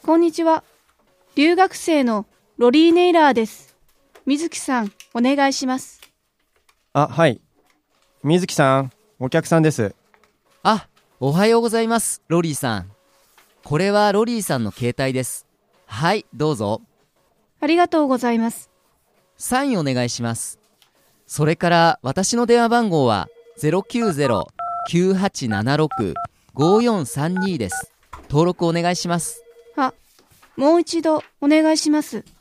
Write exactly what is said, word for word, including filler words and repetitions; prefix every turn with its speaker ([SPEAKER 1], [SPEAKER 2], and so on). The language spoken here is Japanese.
[SPEAKER 1] こんにちは。留学生のロリー・ネイラーです。水木さん、お願いします。
[SPEAKER 2] あ、はい。水木さん、お客さんです。
[SPEAKER 3] あ、おはようございます、ロリーさん。これはロリーさんの携帯です。はい、どうぞ。
[SPEAKER 1] ありがとうございます。
[SPEAKER 3] サインお願いします。それから私の電話番号は ゼロきゅうゼロ きゅうはちななろく ごよんさんに です。登録お願いします。
[SPEAKER 1] あ、もう一度お願いします。